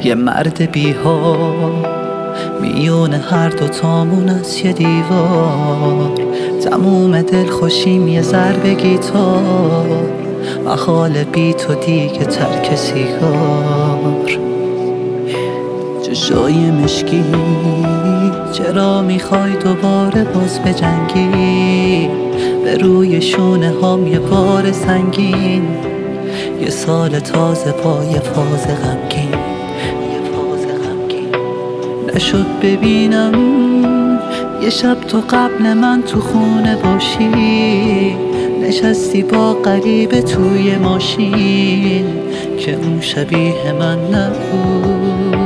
یه مرد بی‌حال میون هر دوتامون از یه دیوار، تموم دلخوشیم یه ضرب گیتار، محال بی تو دیگه ترک سیگار. چشای مشکی چرا میخوای دوباره باز بجنگی؟ به روی شونه هام یه بار سنگین، یه سال تازه با یه فاز غمگین. نشد ببینم یه شب تو قبل من تو خونه باشی، نشستی با غریبه توی ماشین که اون شبیه من نبود.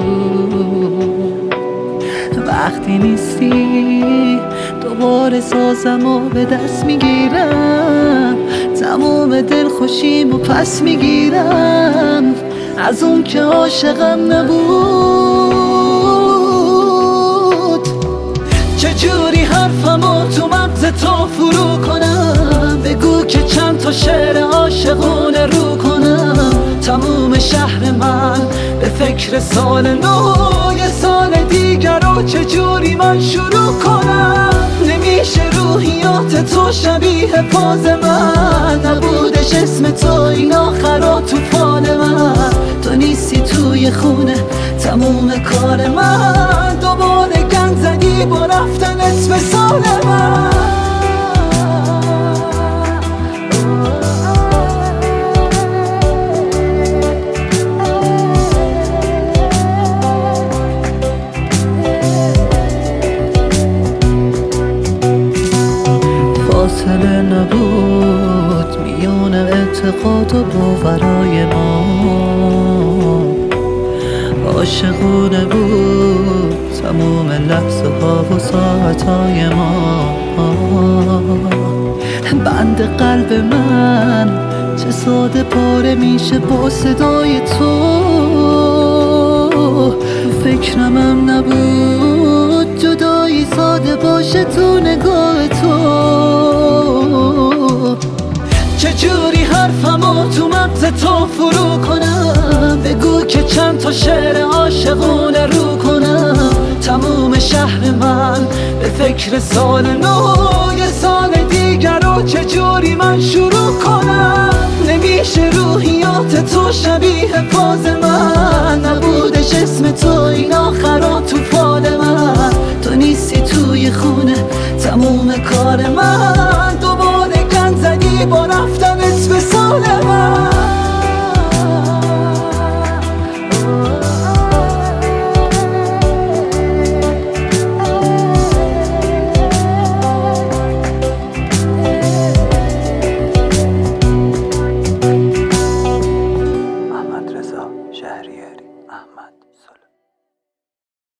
وقتی نیستی دوباره سازمو به دست میگیرم، تمام دلخوشیمو پس میگیرم از اون که عاشقم نبود. چجوری حرفمو تو مغز تو فرو کنم؟ بگو که چند تا شعر عاشقونه رو کنم. تموم شهر من به فکر سال نو، یه سال دیگر رو چجوری من شروع کنم؟ نمیشه روحیات تو شبیه پاز من، نبودش اسم تو این آخرا تو فال من. تو نیستی توی خونه تموم کار من، دوباره گند زدی با رفتن اسم سال من. فاصله نبود میون اعتقاد و باورای ما، عاشقونه بود تموم لحظه ها و ساعتهای ما. بند قلب من چه ساده پاره میشه با صدای تو، فکرمم نبود جدایی ساده باشه تو نگاه تو. چجوری حرفمو تو مغز تو فرو کنم؟ بگو که چند تا شعر عاشقونه رو کنم. تموم شهر من به فکر سال نو، یه سال دیگر رو چجوری من شروع کنم؟ نمیشه روحیات تو شبیه پاز من، نبودش اسم تو اینا